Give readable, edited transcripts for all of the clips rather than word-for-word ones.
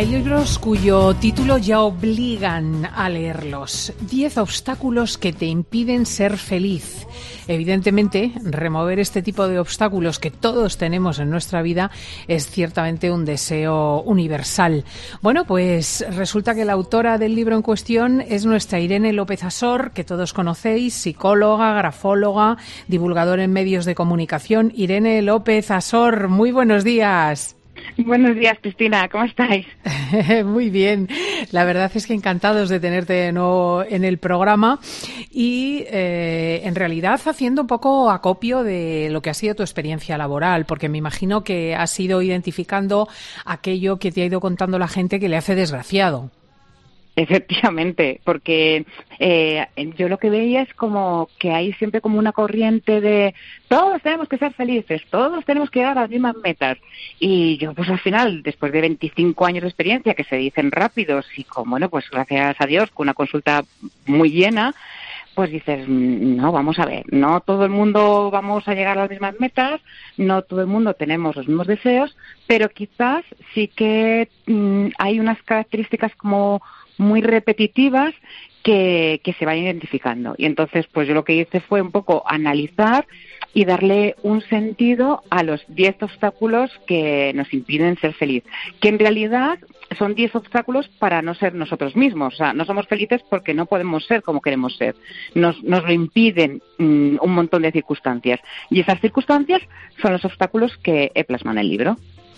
Hay libros cuyo título ya obligan a leerlos. 10 obstáculos que te impiden ser feliz. Evidentemente, remover este tipo de obstáculos que todos tenemos en nuestra vida es ciertamente un deseo universal. Bueno, pues resulta que la autora del libro en cuestión es nuestra Irene López Asor, que todos conocéis, psicóloga, grafóloga, divulgadora en medios de comunicación. Irene López Asor, muy buenos días. Buenos días, Cristina, ¿cómo estáis? Muy bien, la verdad es que encantados de tenerte de nuevo en el programa y en realidad haciendo un poco acopio de lo que ha sido tu experiencia laboral, porque me imagino que has ido identificando aquello que te ha ido contando la gente que le hace desgraciado. Efectivamente, porque yo lo que veía es como que hay siempre como una corriente de todos tenemos que ser felices, todos tenemos que llegar a las mismas metas. Y yo pues al final, después de 25 años de experiencia, que se dicen rápidos y como, bueno, pues gracias a Dios, con una consulta muy llena, pues dices, no, vamos a ver, no todo el mundo vamos a llegar a las mismas metas, no todo el mundo tenemos los mismos deseos, pero quizás sí que hay unas características como muy repetitivas que se van identificando. Y entonces, pues yo lo que hice fue un poco analizar y darle un sentido a los 10 obstáculos que nos impiden ser feliz, que en realidad son 10 obstáculos para no ser nosotros mismos. O sea, no somos felices porque no podemos ser como queremos ser. Nos lo impiden un montón de circunstancias. Y esas circunstancias son los obstáculos que he plasmado en el libro.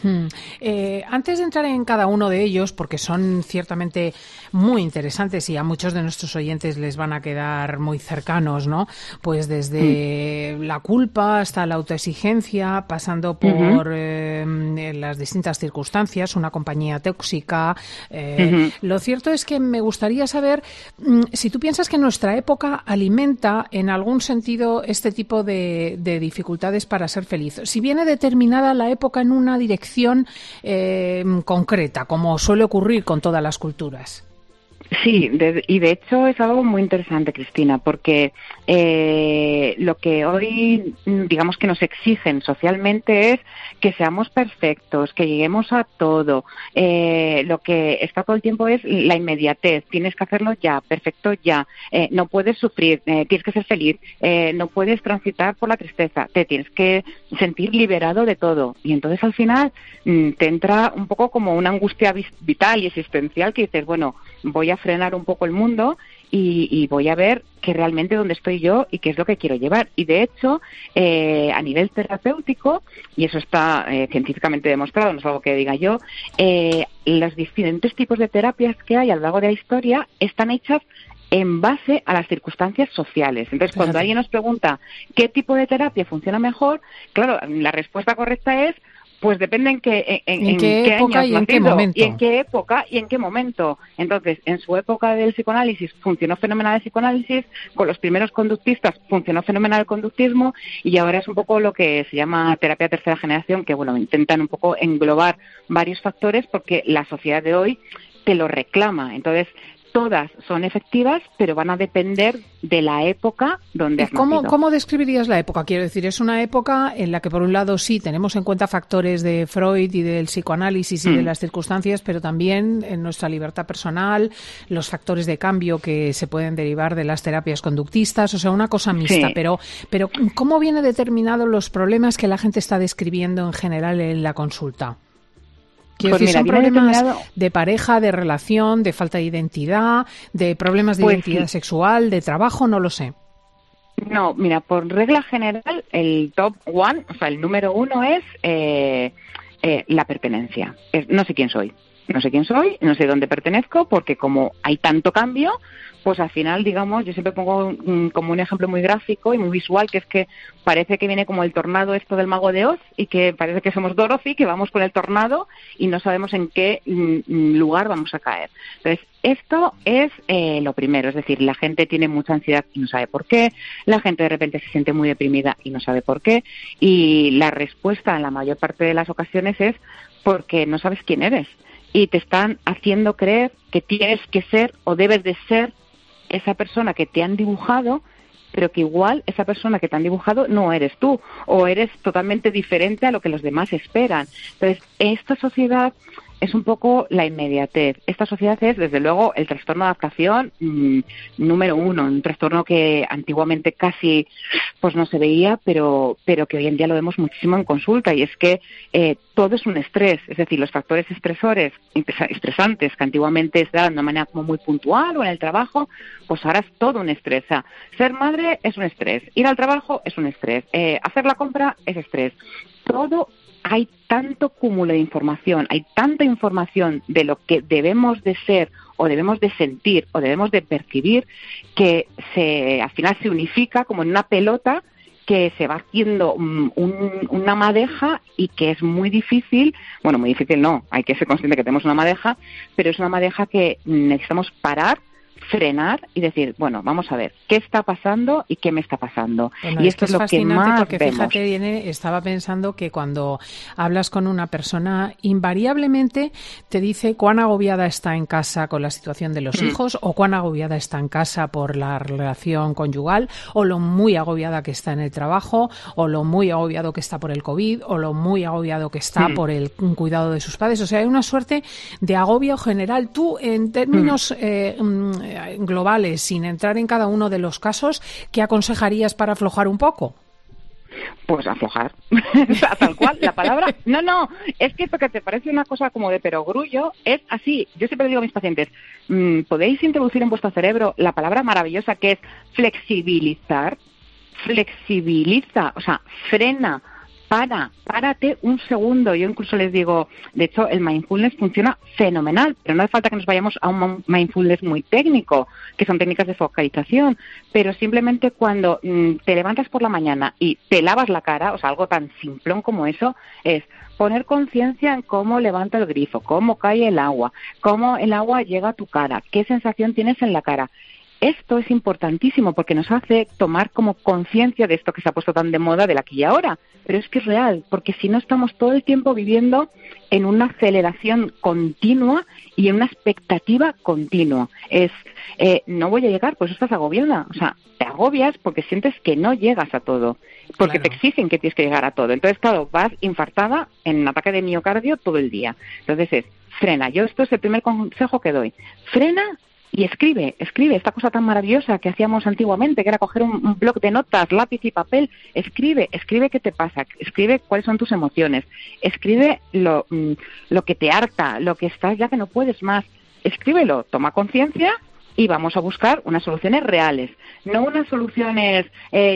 Antes de entrar en cada uno de ellos, porque son ciertamente muy interesantes y a muchos de nuestros oyentes les van a quedar muy cercanos, ¿no? Pues desde la culpa hasta la autoexigencia, pasando por las distintas circunstancias, una compañía tóxica. Lo cierto es que me gustaría saber si tú piensas que nuestra época alimenta en algún sentido este tipo de dificultades para ser feliz. Si viene determinada la época en una dirección concreta, como suele ocurrir con todas las culturas. Sí, y de hecho es algo muy interesante, Cristina, porque lo que hoy, digamos que nos exigen socialmente es que seamos perfectos, que lleguemos a todo. Lo que está todo el tiempo es la inmediatez. Tienes que hacerlo ya, perfecto ya. No puedes sufrir, tienes que ser feliz. No puedes transitar por la tristeza. Te tienes que sentir liberado de todo. Y entonces al final te entra un poco como una angustia vital y existencial que dices, bueno, voy a frenar un poco el mundo y voy a ver que realmente dónde estoy yo y qué es lo que quiero llevar. Y de hecho, a nivel terapéutico, y eso está científicamente demostrado, no es algo que diga yo, los diferentes tipos de terapias que hay a lo largo de la historia están hechas en base a las circunstancias sociales. Entonces, cuando alguien nos pregunta qué tipo de terapia funciona mejor, claro, la respuesta correcta es pues depende en qué época y en qué momento. Y en qué época y en qué momento. Entonces, en su época del psicoanálisis funcionó fenomenal el psicoanálisis, con los primeros conductistas funcionó fenomenal el conductismo y ahora es un poco lo que se llama terapia tercera generación, que bueno, intentan un poco englobar varios factores porque la sociedad de hoy te lo reclama. Entonces, todas son efectivas, pero van a depender de la época donde has nacido. ¿Cómo describirías la época? Quiero decir, es una época en la que, por un lado, sí, tenemos en cuenta factores de Freud y del psicoanálisis y de las circunstancias, pero también en nuestra libertad personal, los factores de cambio que se pueden derivar de las terapias conductistas, o sea, una cosa mixta. Sí. Pero ¿cómo viene determinados los problemas que la gente está describiendo en general en la consulta? Quiero decir, ¿son problemas de pareja, de relación, de falta de identidad, de problemas de identidad sexual, de trabajo? No lo sé. No, mira, por regla general, el top one, o sea, el número uno es la pertenencia. No sé quién soy. No sé quién soy, no sé dónde pertenezco, porque como hay tanto cambio, pues al final, digamos, yo siempre pongo como un ejemplo muy gráfico y muy visual, que es que parece que viene como el tornado esto del Mago de Oz y que parece que somos Dorothy, que vamos con el tornado y no sabemos en qué lugar vamos a caer. Entonces, esto es lo primero, es decir, la gente tiene mucha ansiedad y no sabe por qué, la gente de repente se siente muy deprimida y no sabe por qué, y la respuesta en la mayor parte de las ocasiones es porque no sabes quién eres. Y te están haciendo creer que tienes que ser o debes de ser esa persona que te han dibujado, pero que igual esa persona que te han dibujado no eres tú, o eres totalmente diferente a lo que los demás esperan. Entonces, esta sociedad es un poco la inmediatez. Esta sociedad es, desde luego, el trastorno de adaptación número 1, un trastorno que antiguamente casi pues no se veía, pero que hoy en día lo vemos muchísimo en consulta, y es que todo es un estrés, es decir, los factores estresantes que antiguamente se daban de una manera como muy puntual o en el trabajo, pues ahora es todo un estrés. O sea, ser madre es un estrés, ir al trabajo es un estrés, hacer la compra es estrés. Todo, hay tanto cúmulo de información, hay tanta información de lo que debemos de ser o debemos de sentir o debemos de percibir, que al final se unifica como en una pelota que se va haciendo una madeja, y que es muy difícil, bueno, muy difícil no, hay que ser consciente que tenemos una madeja, pero es una madeja que necesitamos parar, frenar y decir, bueno, vamos a ver, ¿qué está pasando y qué me está pasando? Bueno, y esto es lo que más porque vemos. Fíjate, estaba pensando que cuando hablas con una persona, invariablemente te dice cuán agobiada está en casa con la situación de los hijos, o cuán agobiada está en casa por la relación conyugal, o lo muy agobiada que está en el trabajo, o lo muy agobiado que está por el COVID, o lo muy agobiado que está por el cuidado de sus padres. O sea, hay una suerte de agobio general. Tú, en términos globales, sin entrar en cada uno de los casos, ¿qué aconsejarías para aflojar un poco? Pues aflojar, o sea, tal cual, la palabra. No, es que porque te parece una cosa como de perogrullo, es así. Yo siempre digo a mis pacientes, podéis introducir en vuestro cerebro la palabra maravillosa que es flexibilizar. Flexibiliza, o sea, frena, párate un segundo. Yo incluso les digo, de hecho, el mindfulness funciona fenomenal, pero no hace falta que nos vayamos a un mindfulness muy técnico, que son técnicas de focalización, pero simplemente cuando te levantas por la mañana y te lavas la cara, o sea, algo tan simplón como eso, es poner conciencia en cómo levanta el grifo, cómo cae el agua, cómo el agua llega a tu cara, qué sensación tienes en la cara. Esto es importantísimo porque nos hace tomar como conciencia de esto que se ha puesto tan de moda del aquí y ahora, pero es que es real, porque si no estamos todo el tiempo viviendo en una aceleración continua y en una expectativa continua. No voy a llegar, pues estás agobiada, o sea, te agobias porque sientes que no llegas a todo, porque te exigen que tienes que llegar a todo. Entonces, claro, vas infartada en un ataque de miocardio todo el día. Entonces frena. Esto es el primer consejo que doy. Frena y escribe esta cosa tan maravillosa que hacíamos antiguamente, que era coger un bloc de notas, lápiz y papel. Escribe qué te pasa, escribe cuáles son tus emociones, escribe lo que te harta, lo que estás ya que no puedes más. Escríbelo, toma conciencia y vamos a buscar unas soluciones reales, no unas soluciones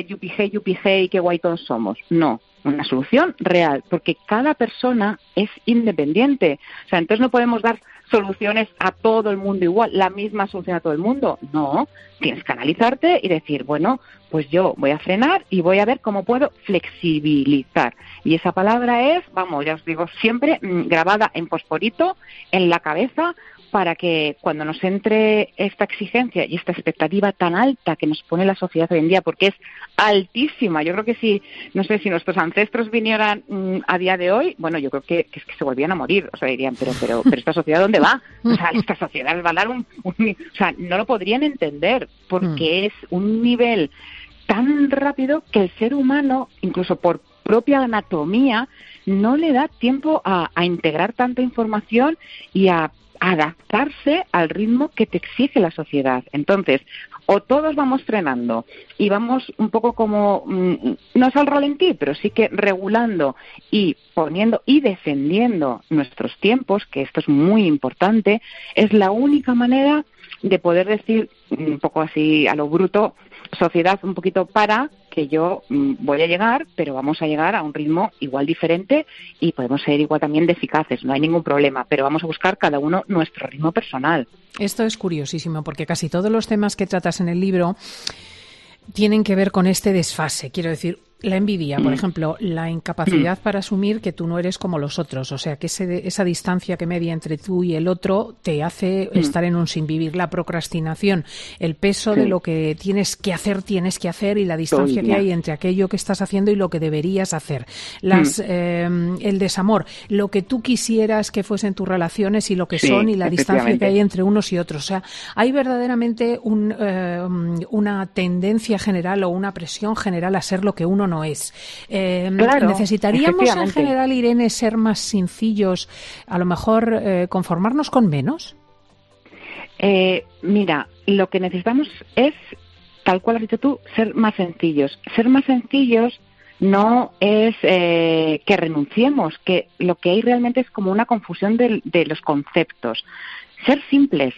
yupi, qué guay todos somos, no. Una solución real, porque cada persona es independiente. O sea, entonces no podemos dar soluciones a todo el mundo igual, la misma solución a todo el mundo. No, tienes que analizarte y decir, bueno, pues yo voy a frenar y voy a ver cómo puedo flexibilizar. Y esa palabra es, vamos, ya os digo, siempre grabada en fosforito en la cabeza, para que cuando nos entre esta exigencia y esta expectativa tan alta que nos pone la sociedad hoy en día, porque es altísima, yo creo que si nuestros ancestros vinieran a día de hoy, bueno, yo creo que es que se volvían a morir, o sea, dirían, pero esta sociedad ¿dónde va? O sea, esta sociedad va a dar o sea, no lo podrían entender, porque es un nivel tan rápido que el ser humano, incluso por propia anatomía, no le da tiempo a integrar tanta información y a adaptarse al ritmo que te exige la sociedad. Entonces, o todos vamos frenando y vamos un poco como, no es al ralentí, pero sí que regulando y poniendo y defendiendo nuestros tiempos, que esto es muy importante, es la única manera de poder decir, un poco así a lo bruto, sociedad un poquito para, que yo voy a llegar, pero vamos a llegar a un ritmo igual diferente y podemos ser igual también de eficaces, no hay ningún problema, pero vamos a buscar cada uno nuestro ritmo personal. Esto es curiosísimo porque casi todos los temas que tratas en el libro tienen que ver con este desfase, quiero decir, la envidia, por ejemplo, la incapacidad para asumir que tú no eres como los otros, o sea, que esa distancia que media entre tú y el otro te hace estar en un sinvivir, la procrastinación, el peso de lo que tienes que hacer y la distancia que hay entre aquello que estás haciendo y lo que deberías hacer, el desamor, lo que tú quisieras que fuesen tus relaciones y lo que son y la distancia que hay entre unos y otros, o sea, hay verdaderamente una tendencia general o una presión general a ser lo que uno no es. Claro, ¿Necesitaríamos en general, Irene, ser más sencillos, a lo mejor conformarnos con menos? Mira, lo que necesitamos es, tal cual has dicho tú, ser más sencillos. Ser más sencillos no es que renunciemos, que lo que hay realmente es como una confusión de los conceptos. Ser simples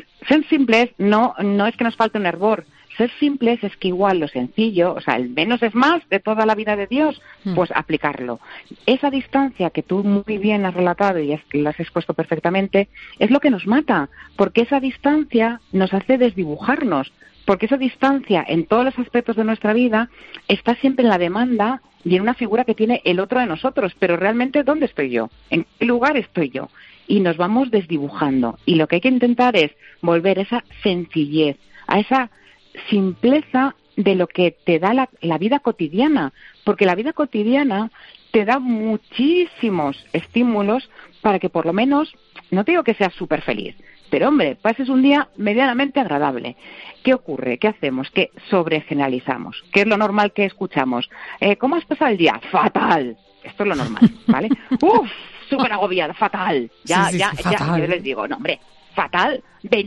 no es que nos falte un hervor. Ser simples es que igual lo sencillo, o sea, el menos es más de toda la vida de Dios, pues aplicarlo. Esa distancia que tú muy bien has relatado y la has expuesto perfectamente, es lo que nos mata, porque esa distancia nos hace desdibujarnos, porque esa distancia en todos los aspectos de nuestra vida está siempre en la demanda y en una figura que tiene el otro de nosotros, pero realmente ¿dónde estoy yo? ¿En qué lugar estoy yo? Y nos vamos desdibujando, y lo que hay que intentar es volver a esa sencillez, a esa simpleza de lo que te da la vida cotidiana, porque la vida cotidiana te da muchísimos estímulos para que por lo menos, no te digo que seas súper feliz, pero hombre, pases un día medianamente agradable. ¿Qué ocurre? ¿Qué hacemos? Que sobregeneralizamos, que es lo normal que escuchamos. ¿Cómo has pasado el día? ¡Fatal! Esto es lo normal, ¿vale? ¡Uf! Súper agobiada, fatal. Ya, yo les digo, no hombre, fatal,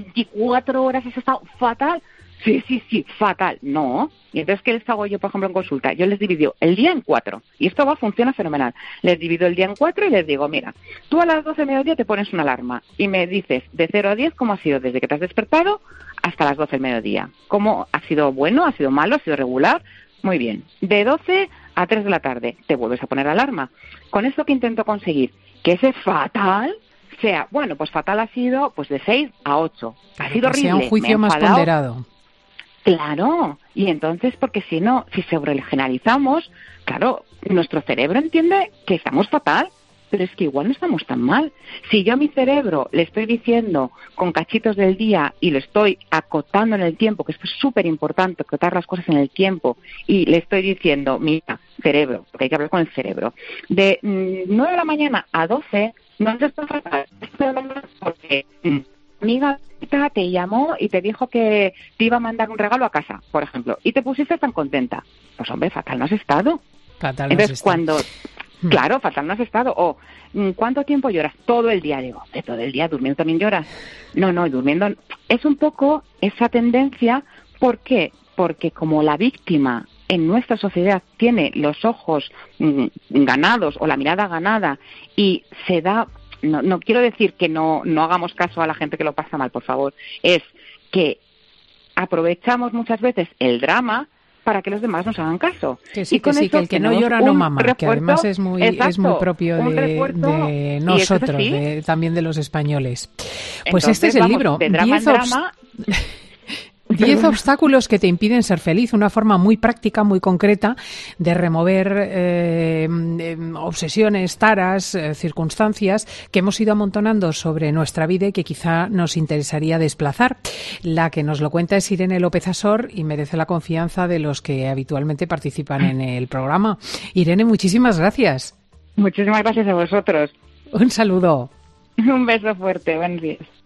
24 horas has estado fatal. Sí, fatal. No. Y entonces, ¿qué les hago yo, por ejemplo, en consulta? Yo les divido el día en 4. Y esto funciona fenomenal. Les divido el día en 4 y les digo, mira, tú a las 12 del mediodía te pones una alarma y me dices de 0 a 10 cómo ha sido desde que te has despertado hasta las 12 del mediodía. ¿Cómo ha sido bueno, ha sido malo, ha sido regular? Muy bien. De 12 a 3 de la tarde te vuelves a poner alarma. Con esto que intento conseguir, que ese fatal sea, bueno, pues fatal ha sido pues de 6 a 8. Ha sido horrible. Sea un juicio más ponderado. Claro, y entonces, porque si no, si sobregeneralizamos, claro, nuestro cerebro entiende que estamos fatal, pero es que igual no estamos tan mal. Si yo a mi cerebro le estoy diciendo con cachitos del día y lo estoy acotando en el tiempo, que esto es súper importante, acotar las cosas en el tiempo, y le estoy diciendo, mira, cerebro, porque hay que hablar con el cerebro, de 9 de la mañana a 12, no te está fatal, porque amiga te llamó y te dijo que te iba a mandar un regalo a casa, por ejemplo, y te pusiste tan contenta. Pues hombre, fatal no has estado. Fatal Entonces, no has estado. Claro, fatal no has estado. O, ¿cuánto tiempo lloras? Todo el día. Digo, ¿de todo el día? ¿Durmiendo también lloras? No, durmiendo. Es un poco esa tendencia. ¿Por qué? Porque como la víctima en nuestra sociedad tiene los ojos ganados o la mirada ganada y se da... No quiero decir que no hagamos caso a la gente que lo pasa mal, por favor. Es que aprovechamos muchas veces el drama para que los demás nos hagan caso. Que sí, que el que no llora no mama, que además es muy propio de nosotros, también de los españoles. Pues entonces, este es el libro, de drama en drama. 10 obstáculos que te impiden ser feliz, una forma muy práctica, muy concreta de remover obsesiones, taras, circunstancias que hemos ido amontonando sobre nuestra vida y que quizá nos interesaría desplazar. La que nos lo cuenta es Irene López Asor y merece la confianza de los que habitualmente participan en el programa. Irene, muchísimas gracias. Muchísimas gracias a vosotros. Un saludo. Un beso fuerte, buenos días.